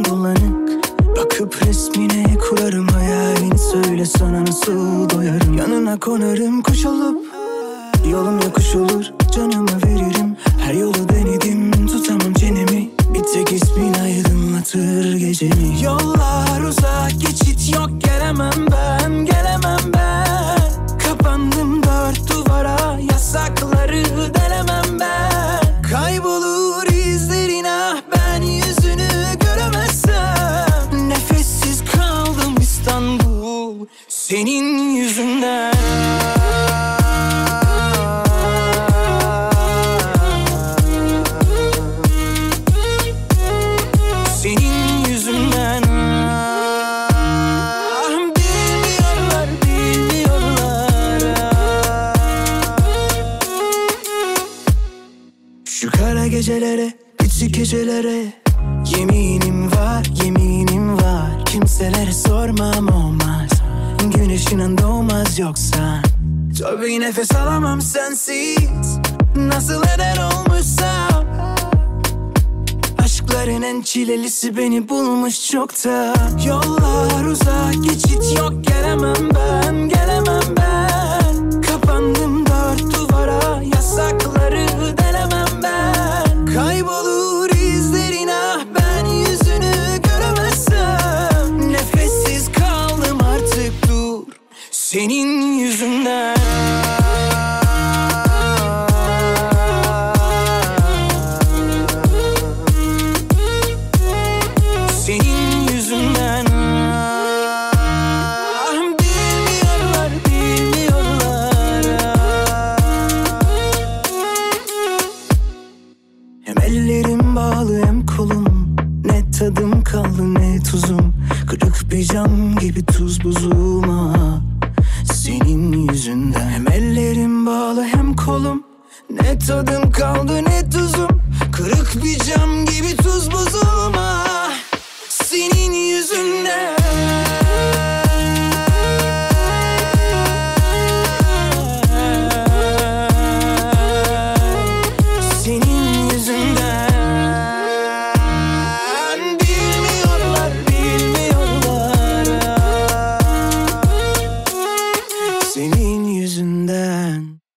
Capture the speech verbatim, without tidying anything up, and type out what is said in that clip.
bulanık. Bakıp resmine kurarım hayalini, söyle sana nasıl doyarım. Yanına konarım kuş olup, yolum yokuş olur, canımı veririm. Her yolu denedim, tutamam çenemi. Bir tek ismin aydınlatır gecemi. Yollar uzak, geçit yok, gelemem ben, gelemem ben. Kapandım dört duvara, yasakları delemem ben. Kaybolur izlerin, ah ben yüzünü göremezsem. Nefessiz kaldım İstanbul, senin yüzünden. Senin yüzünden. Bilmiyorlar, bilmiyorlar. Şu kara gecelere, küçük gecelere yeminim var, yeminim var. Kimselere sormam olmaz, güneşin doğmaz yoksa. Tabii nefes alamam sensiz, nasıl eder olmuşsam. Aşkların en çilelisi beni bulmuş çokta. Yollar uzak, geçit yok, gelemem ben, gelemem ben. Kapandım dört duvara, yasakları delemem ben. Kaybolur izlerin, ah ben yüzünü göremezsem. Nefessiz kaldım artık, dur senin yüzünden. Senin yüzünden. Bilmiyorlar, bilmiyorlar. Hem ellerim bağlı hem kolum, ne tadım kaldı ne tuzum. Kırık bir cam gibi tuz buzuma.